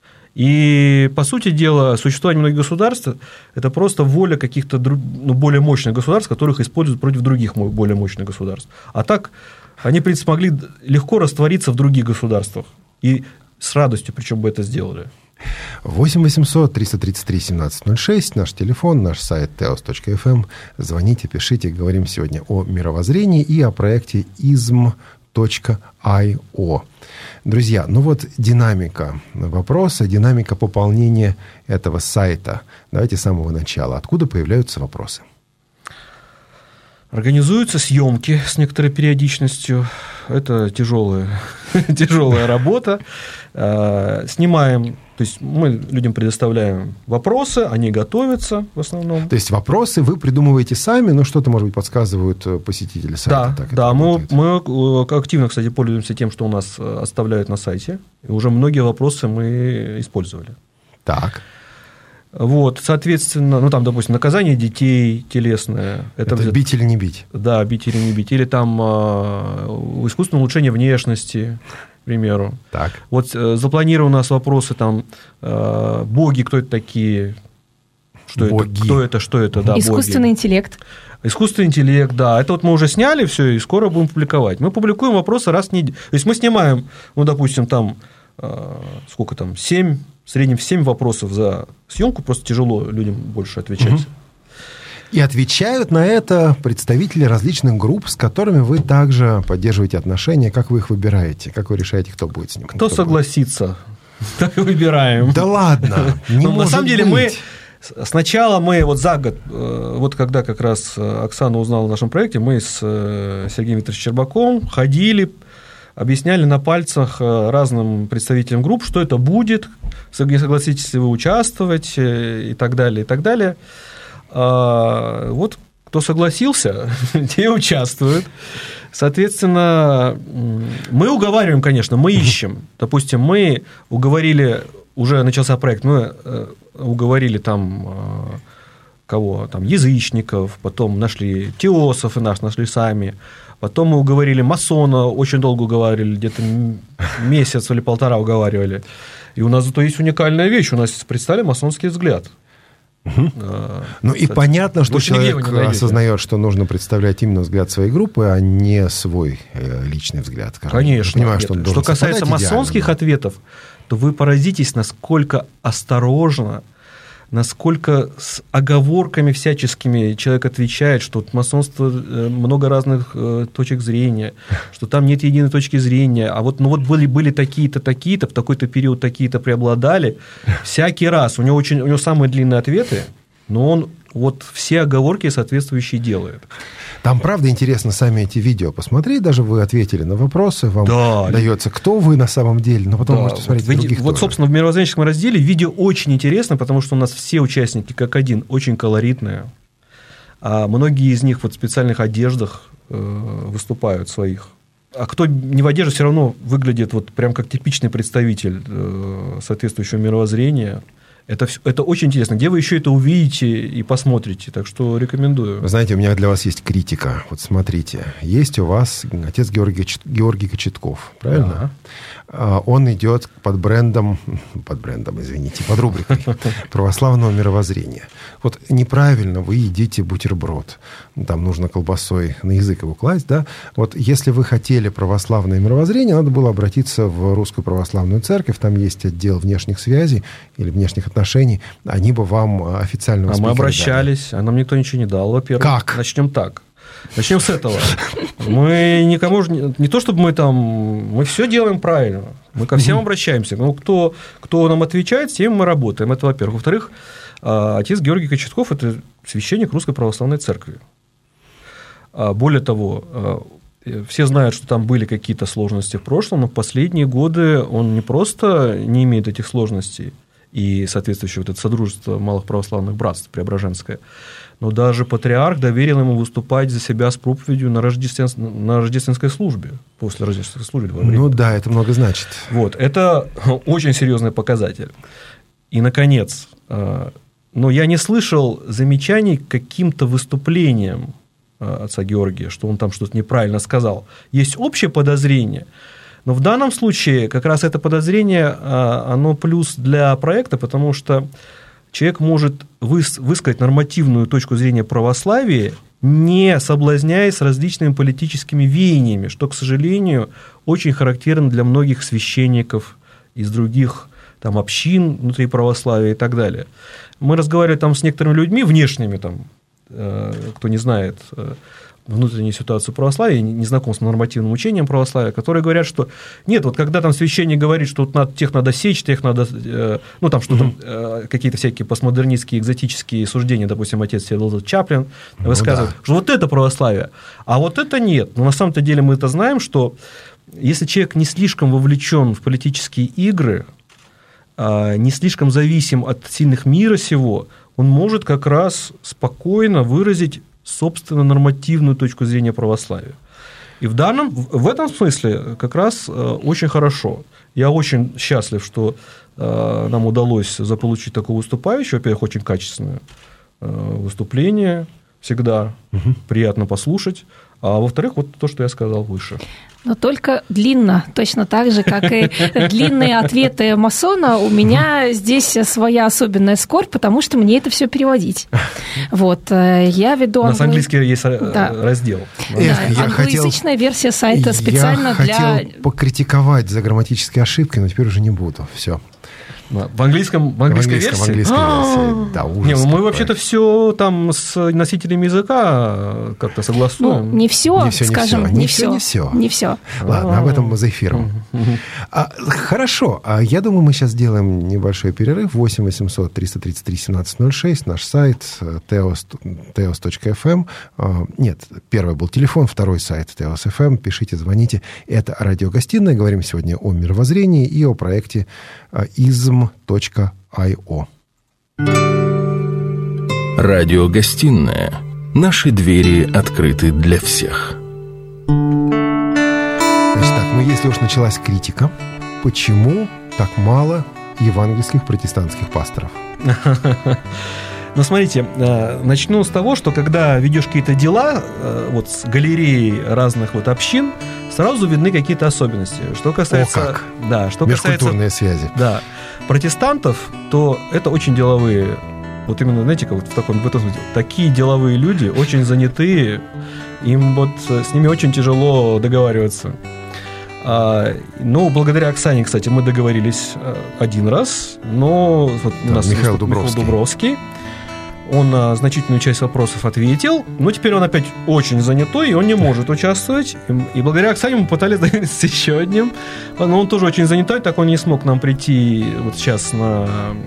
И, по сути дела, существование многих государств – это просто воля каких-то ну, более мощных государств, которых используют против других более мощных государств. А так они, в принципе, могли легко раствориться в других государствах. И с радостью, причем бы это сделали. восемь восемьсот триста тридцать три семнадцать ноль шесть, наш телефон, наш сайт теос точка эф эм. Звоните, пишите. Говорим сегодня о мировоззрении и о проекте изм точка ай о. Друзья, ну вот динамика вопроса, динамика пополнения этого сайта. Давайте с самого начала. Откуда появляются вопросы? Организуются съемки с некоторой периодичностью. Это тяжелая, тяжелая работа. Снимаем, то есть мы людям предоставляем вопросы, они готовятся в основном. То есть вопросы вы придумываете сами, но что-то, может быть, подсказывают посетители сайта? Да, да, мы, мы активно, кстати, пользуемся тем, что у нас оставляют на сайте. И уже многие вопросы мы использовали. Так. Вот, соответственно, ну там, допустим, наказание детей телесное. Это, это бить или не бить? Да, бить или не бить. Или там э, искусственное улучшение внешности, к примеру. Так. Вот э, запланированы у нас вопросы там, э, боги, кто это такие? Что боги. Это, кто это, что это? Да, искусственный боги. интеллект. Искусственный интеллект, да. Это вот мы уже сняли все, и скоро будем публиковать. Мы публикуем вопросы раз в неделю. То есть мы снимаем, ну, допустим, там, э, сколько там, семь, в среднем семь вопросов за съемку, просто тяжело людям больше отвечать. Угу. И отвечают на это представители различных групп, с которыми вы также поддерживаете отношения. Как вы их выбираете? Как вы решаете, кто будет с ним? Кто, кто согласится, так и выбираем. Да ладно, не может На самом деле быть. мы сначала мы вот за год, вот когда как раз Оксана узнала о нашем проекте, мы с Сергеем Викторовичем Щербаковым ходили, объясняли на пальцах разным представителям групп, что это будет, согласитесь ли вы участвовать и так далее, и так далее. Вот кто согласился, те участвуют. Соответственно, мы уговариваем, конечно, мы ищем. Допустим, мы уговорили, уже начался проект, мы уговорили там кого? Там язычников, потом нашли теософ и нас нашли сами. Потом мы уговорили масона, очень долго уговаривали, где-то месяц или полтора уговаривали. И у нас зато есть уникальная вещь, у нас представили масонский взгляд. Угу. А, ну и понятно, что человек осознает, что нужно представлять именно взгляд своей группы, а не свой э, личный взгляд. Скажем. Конечно. Понимаю, что, он что касается масонских идеально. ответов, то вы поразитесь, насколько осторожно, насколько с оговорками всяческими человек отвечает, что вот масонство много разных э, точек зрения, что там нет единой точки зрения, а вот, ну вот были, были такие-то, такие-то, в такой-то период такие-то преобладали. Всякий раз. У него, очень, у него самые длинные ответы, но он вот все оговорки соответствующие делает. Там, правда, интересно сами эти видео посмотреть, даже вы ответили на вопросы, вам да. дается, кто вы на самом деле, но потом да. можете смотреть вот, других Вот, тоже. собственно, в мировоззренческом разделе видео очень интересно, потому что у нас все участники, как один, очень колоритные, а многие из них вот в специальных одеждах э, выступают своих. А кто не в одежде, все равно выглядит вот прям как типичный представитель э, соответствующего мировоззрения. Это, это очень интересно. Где вы еще это увидите и посмотрите? Так что рекомендую. Вы знаете, у меня для вас есть критика. Вот смотрите, есть у вас отец Георгий, Георгий Кочетков, правильно? Да. Он идет под брендом, под брендом, извините, под рубрикой православного мировоззрения. Вот неправильно вы едите бутерброд. Там нужно колбасой на язык его класть, да? Вот если вы хотели православное мировоззрение, надо было обратиться в Русскую Православную Церковь. Там есть отдел внешних связей или внешних отношений. Они бы вам официально... А мы обращались, дали. А нам никто ничего не дал, во-первых. Как? Начнем так. Начнем с этого. Мы никому же... Не то, чтобы мы там... Мы все делаем правильно. Мы ко всем обращаемся. Но кто, кто нам отвечает, с тем мы работаем. Это, во-первых. Во-вторых, отец Георгий Кочетков – это священник Русской Православной Церкви. Более того, все знают, что там были какие-то сложности в прошлом, но в последние годы он не просто не имеет этих сложностей и соответствующее вот это Содружество малых православных братств Преображенское, но даже патриарх доверил ему выступать за себя с проповедью на, рождествен... на рождественской службе, после рождественской службы. Во время. Ну да, это много значит. Вот, это очень серьезный показатель. И, наконец, но я не слышал замечаний к каким-то выступлениям отца Георгия, что он там что-то неправильно сказал. Есть общее подозрение, но в данном случае как раз это подозрение, оно плюс для проекта, потому что человек может высказать нормативную точку зрения православия, не соблазняясь различными политическими веяниями, что, к сожалению, очень характерно для многих священников из других там, общин внутри православия и так далее. Мы разговаривали там с некоторыми людьми, внешними, там, кто не знает внутреннюю ситуацию православия, не знаком с нормативным учением православия, которые говорят, что нет, вот когда там священник говорит, что вот надо, тех надо сечь, тех надо, ну там что-то, угу. какие-то всякие постмодернистские, экзотические суждения, допустим, отец Севилл Чаплин высказывает, ну, да. что вот это православие, а вот это нет. Но на самом-то деле мы это знаем, что если человек не слишком вовлечен в политические игры, не слишком зависим от сильных мира сего, он может как раз спокойно выразить собственно нормативную точку зрения православия. И в, данном, в этом смысле как раз очень хорошо. Я очень счастлив, что нам удалось заполучить такого выступающего. Во-первых, очень качественное выступление, всегда угу. приятно послушать. А во-вторых, вот то, что я сказал выше. Но только длинно, точно так же, как и длинные ответы масона, у меня здесь своя особенная скорбь, потому что мне это все переводить. Вот, я веду... У нас английский есть да. раздел. Да, да, англоязычная хотел... версия сайта специально я для... Я хотел покритиковать за грамматические ошибки, но теперь уже не буду, все. В английском, в английской версии? В английской версии, да, ужас. Не, мы какой. Вообще-то все там с носителями языка как-то согласуем. Ну, не все, не все, скажем, не все. Не все, не все. Ладно, об этом мы за эфиром. А, хорошо, а я думаю, мы сейчас сделаем небольшой перерыв. восемь восемьсот триста тридцать три семнадцать ноль шесть, наш сайт теос точка эф эм. Нет, первый был телефон, второй сайт теос точка эф эм. Пишите, звоните. Это радиогостиная. Говорим сегодня о мировоззрении и о проекте изм точка ай о. Радиогостиная. Наши двери открыты для всех. Значит так, ну если уж началась критика, почему так мало евангельских протестантских пасторов? Ну, смотрите, начну с того, что когда ведешь какие-то дела вот с галереей разных вот общин, сразу видны какие-то особенности. Что касается... О, как? Да, что межкультурные касается, связи. Да, протестантов, то это очень деловые Вот именно, знаете, как вот в таком, в этом смысле, такие деловые люди, очень занятые, им вот с ними очень тяжело договариваться. А, ну, благодаря Оксане, кстати, мы договорились один раз, но вот да, у нас Михаил есть Дубровский. Михаил Дубровский. Он на значительную часть вопросов ответил, но теперь он опять очень занятой, и он не может участвовать. И, и благодаря Оксане мы пытались договориться с еще одним, но он тоже очень занятой, так он не смог нам прийти вот сейчас на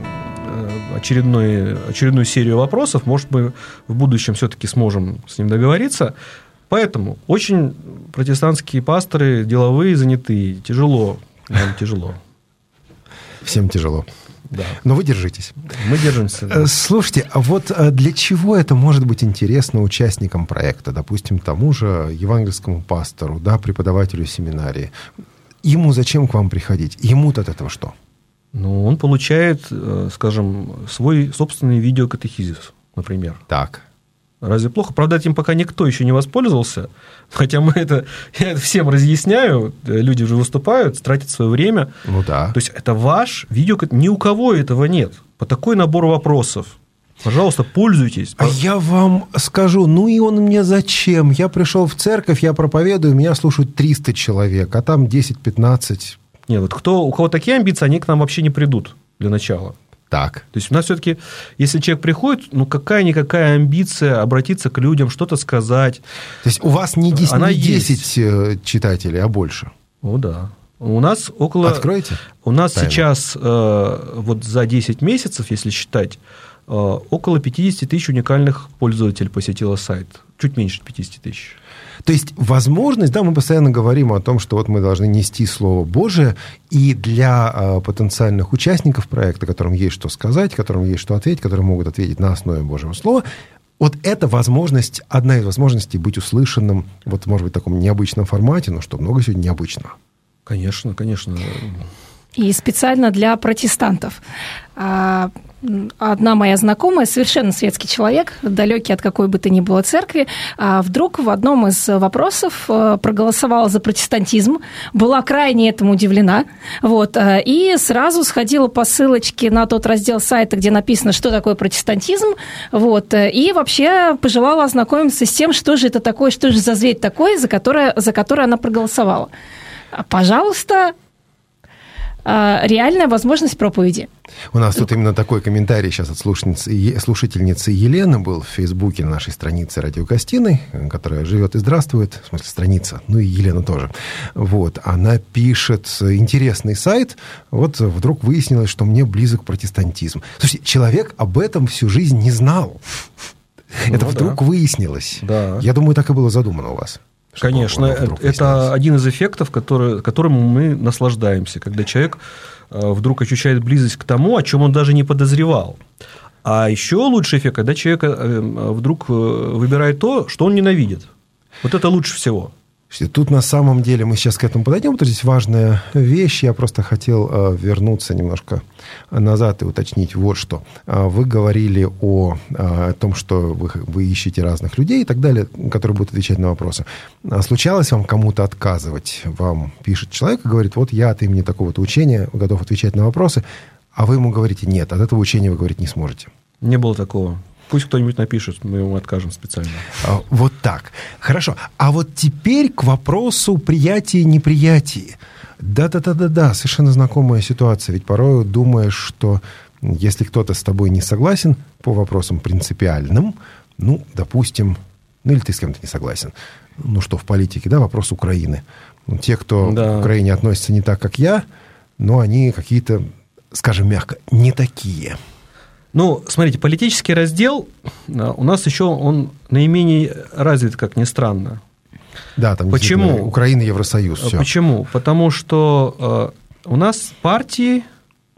очередную, очередную серию вопросов. Может, мы в будущем все-таки сможем с ним договориться. Поэтому очень протестантские пасторы, деловые, занятые. Тяжело, нам тяжело. Всем тяжело. Да. Но вы держитесь. Мы держимся. Да. Слушайте, а вот для чего это может быть интересно участникам проекта? Допустим, тому же евангельскому пастору, да, преподавателю семинарии. Ему зачем к вам приходить? Ему-то от этого что? Ну, он получает, скажем, свой собственный видеокатехизис, например. Так. Разве плохо? Правда, этим пока никто еще не воспользовался, хотя мы это, я это всем разъясняю, люди уже выступают, тратят свое время. Ну да. То есть это ваш видео, ни у кого этого нет. По такой набор вопросов. Пожалуйста, пользуйтесь. А я вам скажу, ну и он мне зачем? Я пришел в церковь, я проповедую, меня слушают триста человек, а там десять-пятнадцать. Нет, вот кто, у кого такие амбиции, они к нам вообще не придут для начала. Так. То есть у нас все-таки, если человек приходит, ну какая-никакая амбиция обратиться к людям, что-то сказать. То есть у вас не десять, Она не десять есть. Читателей, а больше? О, да. У нас около... Откройте. У нас тайну. сейчас вот за десять месяцев, если считать, около пятьдесят тысяч уникальных пользователей посетило сайт. Чуть меньше пятьдесят тысяч. То есть возможность, да, мы постоянно говорим о том, что вот мы должны нести Слово Божие, и для э, потенциальных участников проекта, которым есть что сказать, которым есть что ответить, которые могут ответить на основе Божьего Слова, вот эта возможность, одна из возможностей быть услышанным, вот, может быть, в таком необычном формате, но что много сегодня необычного. Конечно, конечно. И специально для протестантов. Одна моя знакомая, совершенно светский человек, далекий от какой бы то ни было церкви, вдруг в одном из вопросов проголосовала за протестантизм, была крайне этому удивлена, вот, и сразу сходила по ссылочке на тот раздел сайта, где написано, что такое протестантизм, вот, и вообще пожелала ознакомиться с тем, что же это такое, что же за зверь такой, за которое, за которое она проголосовала. Пожалуйста, реальная возможность проповеди. У нас тут именно такой комментарий сейчас от слушательницы, слушательницы Елены был в Фейсбуке на нашей странице «Радиогостиной», которая живет и здравствует, в смысле страница, ну и Елена тоже. Вот, она пишет: интересный сайт, вот вдруг выяснилось, что мне близок протестантизм. Слушайте, человек об этом всю жизнь не знал. Ну, это вдруг да. выяснилось. Да. Я думаю, так и было задумано у вас. Конечно, это один из эффектов, который, которым мы наслаждаемся, когда человек вдруг ощущает близость к тому, о чем он даже не подозревал. А еще лучший эффект, когда человек вдруг выбирает то, что он ненавидит. Вот это лучше всего. Тут на самом деле мы сейчас к этому подойдем, потому что здесь важная вещь. Я просто хотел вернуться немножко назад и уточнить вот что. Вы говорили о, о том, что вы, вы ищете разных людей и так далее, которые будут отвечать на вопросы. Случалось вам кому-то отказывать? Вам пишет человек и говорит: вот я от имени такого-то учения готов отвечать на вопросы, а вы ему говорите: нет, от этого учения вы говорить не сможете. Не было такого. Пусть кто-нибудь напишет, мы ему откажем специально. Вот так. Хорошо. А вот теперь к вопросу приятия и неприятия. Да-да-да-да-да, совершенно знакомая ситуация. Ведь порой думаешь, что если кто-то с тобой не согласен по вопросам принципиальным, ну, допустим, ну, или ты с кем-то не согласен. Ну, что в политике, да, вопрос Украины. Те, кто да. к Украине относятся не так, как я, но они какие-то, скажем мягко, не такие. Ну, смотрите, политический раздел у нас еще он наименее развит, как ни странно. Да, там почему? Украина, Евросоюз. Все. Почему? Потому что э, у нас партии,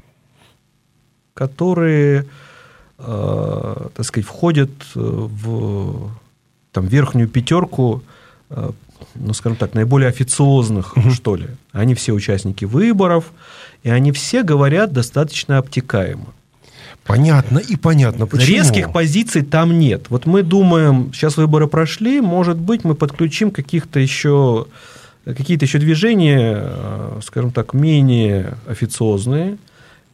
которые, э, так сказать, входят в там, верхнюю пятерку, э, ну, скажем так, наиболее официозных, угу. что ли. Они все участники выборов, и они все говорят достаточно обтекаемо. Понятно и понятно, почему. Резких позиций там нет. Вот мы думаем, сейчас выборы прошли, может быть, мы подключим каких-то еще, какие-то еще движения, скажем так, менее официозные.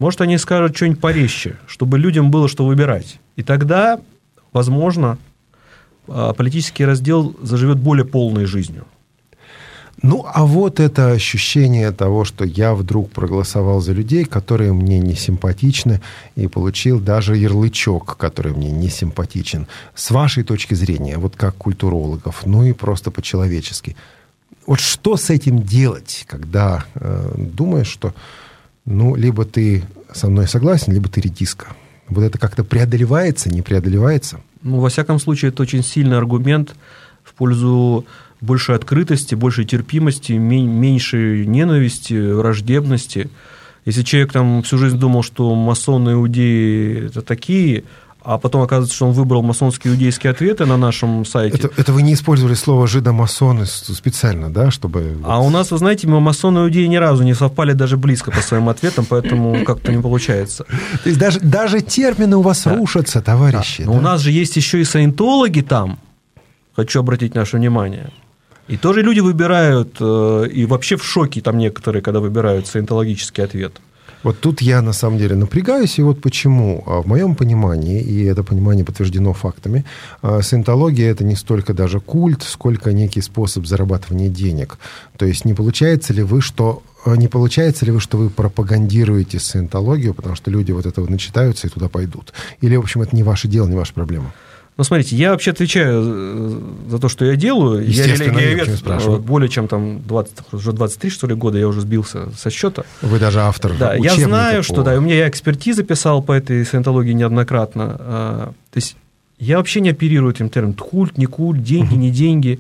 Может, они скажут что-нибудь порезче, чтобы людям было что выбирать. И тогда, возможно, политический раздел заживет более полной жизнью. Ну, а вот это ощущение того, что я вдруг проголосовал за людей, которые мне не симпатичны, и получил даже ярлычок, который мне не симпатичен. С вашей точки зрения, вот как культурологов, ну и просто по-человечески. Вот что с этим делать, когда э, думаешь, что ну, либо ты со мной согласен, либо ты редиска? Вот это как-то преодолевается, не преодолевается? Ну, во всяком случае, это очень сильный аргумент в пользу большей открытости, большей терпимости, меньшей ненависти, враждебности. Если человек там всю жизнь думал, что масоны и иудеи – это такие, а потом оказывается, что он выбрал масонские иудейские ответы на нашем сайте. Это, это вы не использовали слово «жидомасоны» специально, да, чтобы… А у нас, вы знаете, мы масоны и иудеи ни разу не совпали даже близко по своим ответам, поэтому как-то не получается. То есть даже, даже термины у вас да. рушатся, товарищи. Да. Но да? у нас же есть еще и саентологи там, хочу обратить наше внимание. И тоже люди выбирают, и вообще в шоке там некоторые, когда выбирают саентологический ответ. Вот тут я на самом деле напрягаюсь, и вот почему. В моем понимании, и это понимание подтверждено фактами, саентология – это не столько даже культ, сколько некий способ зарабатывания денег. То есть не получается ли вы, что, не получается ли вы, что вы пропагандируете саентологию, потому что люди вот этого начитаются и туда пойдут? Или, в общем, это не ваше дело, не ваша проблема? Ну, смотрите, я вообще отвечаю за то, что я делаю. Я религиовед более чем там двадцать, уже двадцать три, что ли, года, я уже сбился со счета. Вы даже автор да, я знаю, что да, у меня я экспертизы писал по этой саентологии неоднократно. То есть я вообще не оперирую этим термином. Культ, не культ, деньги, uh-huh. не деньги.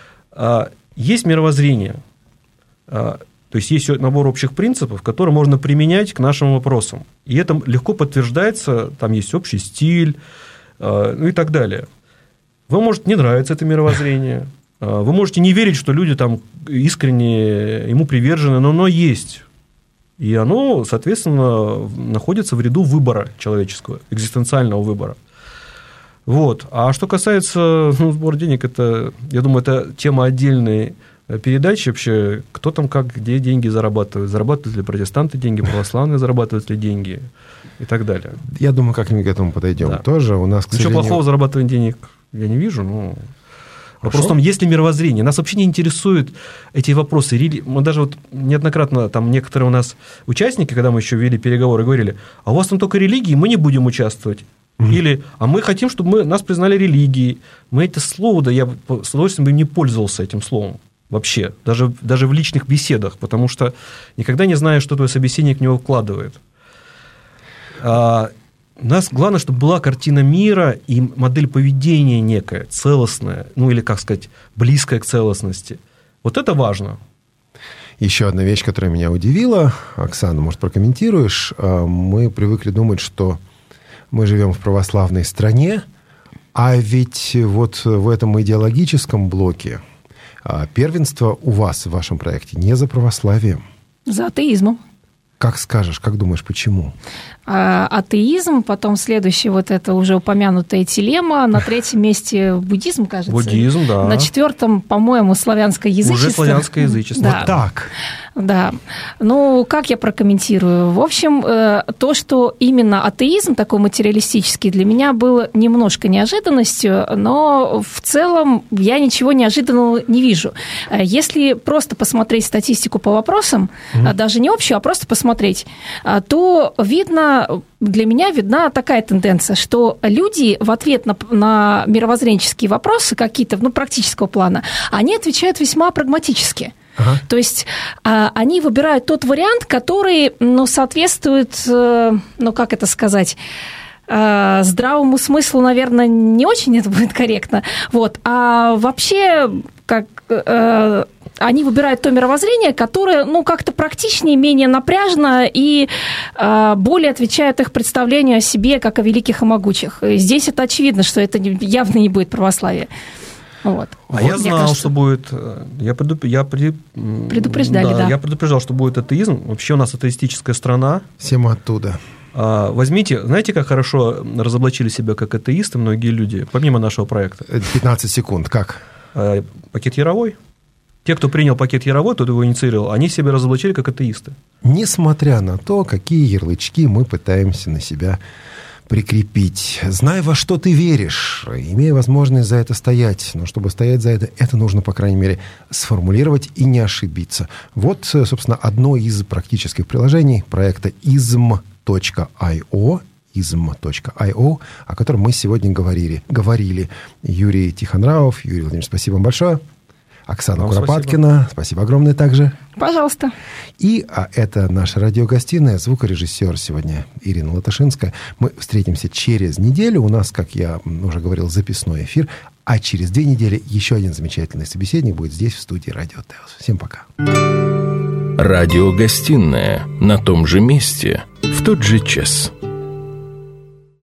Есть мировоззрение. То есть есть набор общих принципов, которые можно применять к нашим вопросам. И это легко подтверждается, там есть общий стиль, ну и так далее. Вам может не нравиться это мировоззрение, вы можете не верить, что люди там искренне ему привержены, но оно есть. И оно, соответственно, находится в ряду выбора человеческого, экзистенциального выбора. Вот. А что касается ну, сбора денег, это, я думаю, это тема отдельной передачи вообще, кто там как, где деньги зарабатывают, зарабатывают ли протестанты деньги, православные зарабатывают ли деньги и так далее. Я думаю, как-нибудь к этому подойдем. Да. Тоже у нас, к Ничего сожалению... плохого зарабатывания денег я не вижу, но... Вопрос в том, есть ли мировоззрение. Нас вообще не интересуют эти вопросы. Мы даже вот неоднократно, там некоторые у нас участники, когда мы еще вели переговоры, говорили, а у вас там только религии, мы не будем участвовать. Mm-hmm. Или, а мы хотим, чтобы мы, нас признали религией. Мы это слово, да я с удовольствием бы не пользовался этим словом. Вообще, даже, даже в личных беседах, потому что никогда не знаешь, что твой собеседник в него вкладывает. А, у нас главное, чтобы была картина мира и модель поведения некая, целостная, ну или, как сказать, близкая к целостности. Вот это важно. Еще одна вещь, которая меня удивила, Оксана, может, прокомментируешь? Мы привыкли думать, что мы живем в православной стране, а ведь вот в этом идеологическом блоке первенство у вас в вашем проекте не за православием. За атеизмом. Как скажешь, как думаешь, почему? А, атеизм, потом следующий вот это уже упомянутая телема, на третьем месте буддизм, кажется. Буддизм, да. На четвертом, по-моему, славянское язычество. Уже славянское язычество. Да. Вот так. Да. Ну, как я прокомментирую? В общем, то, что именно атеизм такой материалистический, для меня было немножко неожиданностью, но в целом я ничего неожиданного не вижу. Если просто посмотреть статистику по вопросам, mm-hmm. даже не общую, а просто посмотреть, то видно, для меня видна такая тенденция, что люди в ответ на, на мировоззренческие вопросы какие-то, ну, практического плана, они отвечают весьма прагматически. Ага. То есть а, они выбирают тот вариант, который, ну, соответствует, ну, как это сказать, здравому смыслу, наверное, не очень это будет корректно. Вот. А вообще, как... они выбирают то мировоззрение, которое, ну, как-то практичнее, менее напряжно и э, более отвечает их представлению о себе, как о великих и могучих. Здесь это очевидно, что это явно не будет православие. Вот. А вот, я знал, кажется, что будет... Я, предуп... я пред... Предупреждали, да, да. Я предупреждал, что будет атеизм. Вообще у нас атеистическая страна. Все мы оттуда. Возьмите, знаете, как хорошо разоблачили себя как атеисты многие люди, помимо нашего проекта? пятнадцать секунд, как? Пакет Яровой. те, кто принял пакет Яровой, кто его инициировал, они себя разоблачили как атеисты. Несмотря на то, какие ярлычки мы пытаемся на себя прикрепить. Знай, во что ты веришь, имея возможность за это стоять. Но чтобы стоять за это, это нужно, по крайней мере, сформулировать и не ошибиться. Вот, собственно, одно из практических приложений проекта изм точка ай о, изм точка ай о, о котором мы сегодня говорили. говорили. Юрий Тихонравов. Юрий Владимирович, спасибо вам большое. Оксана вам Куропаткина, спасибо. спасибо огромное также. Пожалуйста. И а это наша радиогостиная, звукорежиссер сегодня Ирина Латышинская. Мы встретимся через неделю. У нас, как я уже говорил, записной эфир. А через две недели еще один замечательный собеседник будет здесь, в студии Радио Теос. Всем пока. Радиогостиная на том же месте, в тот же час.